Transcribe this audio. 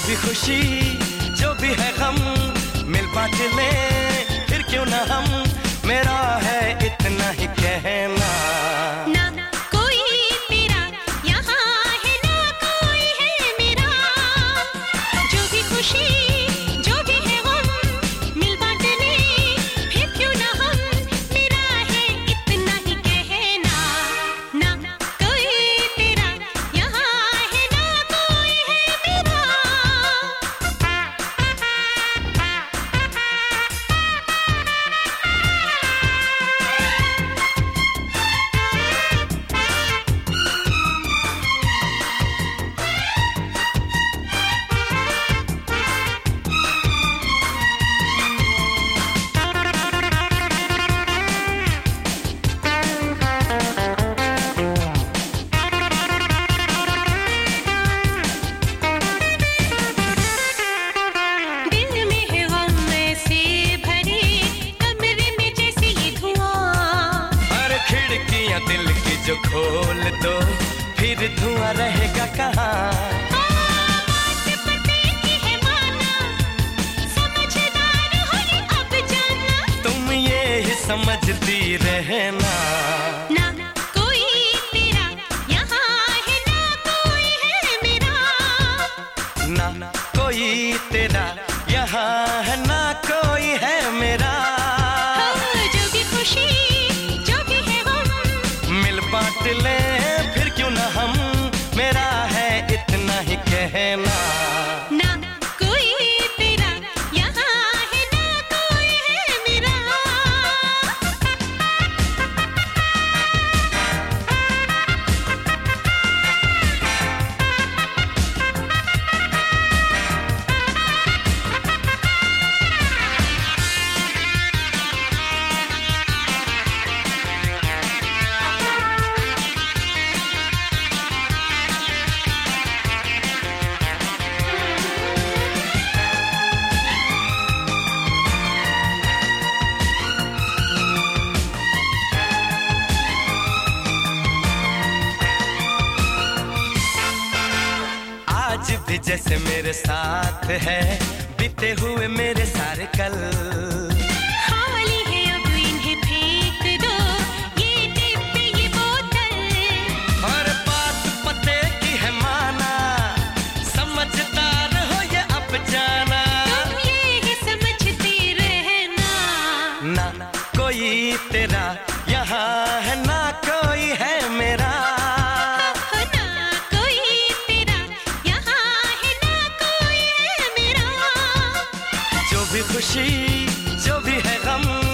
भी खुशी जो भी है गम मिल बांट ले फिर क्यों ना हम, मेरा है इतना ही कहना। ना कोई तेरा यहाँ है, ना कोई है मेरा। जो भी खुशी जो भी है गम मिल बांट ले फिर क्यों ना हम, मेरा है इतना ही कहना। ना कोई तेरा यहाँ है, ना कोई है मेरा। दिल में है गम ऐसे भरे कमरे में जैसे ये धुआं। हर खिड़कियां दिल की जो खोल दो फिर धुआं रहेगा कहाँ। बात पते की है माना, समझदार हो ये अब जाना। तुम ये ही समझती रहना। ना कोई तेरा यहाँ है, ना कोई है मेरा। ना कोई तेरा यहाँ है, ना कोई है मेरा। जो भी खुशी जो भी है गम मिल बांट ले फिर क्यों ना हम, मेरा है इतना ही कहना। ना कोई तेरा यहाँ है, ना कोई है मेरा। आज भी जैसे मेरे साथ है बीते हुए मेरे सारे कल। खाली है अब इन्हें फेंक दो, ये डिब्बे ये बोतल। हर बात पते की है माना, समझदार हो ये अब जाना। तुम ये ही समझते रहना। ना कोई तेरा यहाँ है, ना कोई है मेरा। ना कोई तेरा यहाँ है, ना कोई है मेरा। जो भी खुशी जो भी है गम